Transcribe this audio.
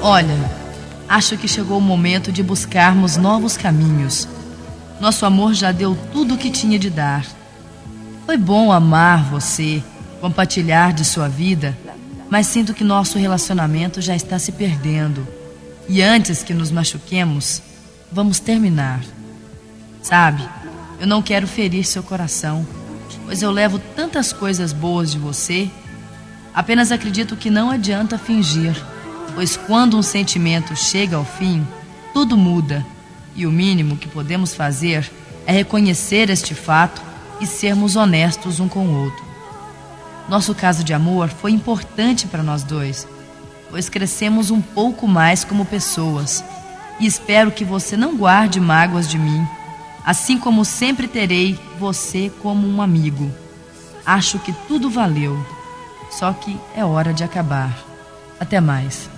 Olha, acho que chegou o momento de buscarmos novos caminhos. Nosso amor já deu tudo o que tinha de dar. Foi bom amar você, compartilhar de sua vida, mas sinto que nosso relacionamento já está se perdendo. E antes que nos machuquemos, vamos terminar. Sabe, eu não quero ferir seu coração, pois eu levo tantas coisas boas de você. Apenas acredito que não adianta fingir, pois quando um sentimento chega ao fim, tudo muda. E o mínimo que podemos fazer é reconhecer este fato e sermos honestos um com o outro. Nosso caso de amor foi importante para nós dois, pois crescemos um pouco mais como pessoas. E espero que você não guarde mágoas de mim, assim como sempre terei você como um amigo. Acho que tudo valeu, só que é hora de acabar. Até mais.